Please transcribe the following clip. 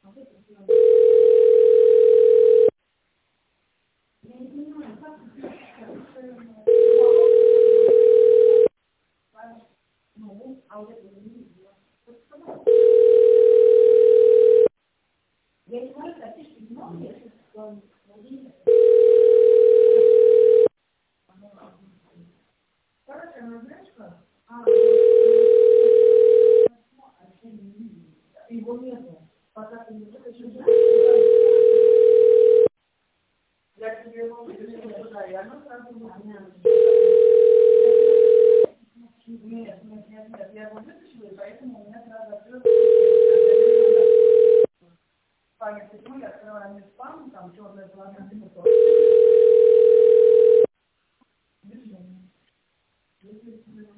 Его нету. Пока ты не захочешь, я тебе его выпишу туда, и оно сразу будет. Нет, я его вытащила, и поэтому у меня сразу открылся. Память секунду, я открываю не спам, там черная полоса, движение.